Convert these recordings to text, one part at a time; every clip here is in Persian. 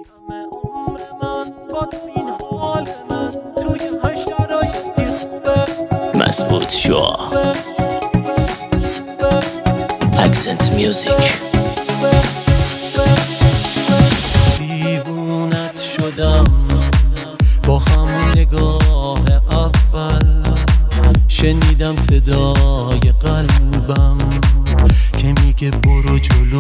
همه عمر من با تو این حال من توی هر شرایطی خوبه. مسعود شاه اکسنت میوزیک. دیوونت شدم با همون نگاه اول، شنیدم صدای قلبم که میگه برو جلو.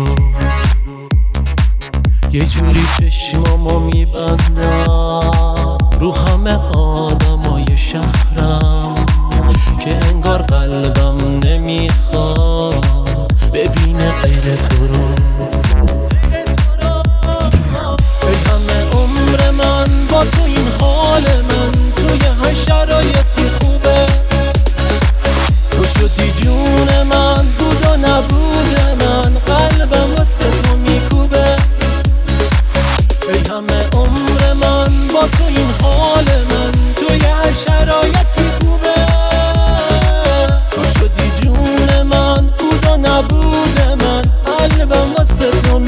یه جوری چشمامو میبندم رو همه آدمای شهرم که انگار قلبم نمیخواد ببینه غیر تو رو. ای همه عمر من با تو این حال من توی هر شرایطی خوبه. تو شدی جون من، بود و نبود من، قلبم واسه تو میکوبه. ای همه عمر من با تو این حال من توی هر شرایطی خوبه. تو شدی جون من، بود و نبود من، قلبم واسه تو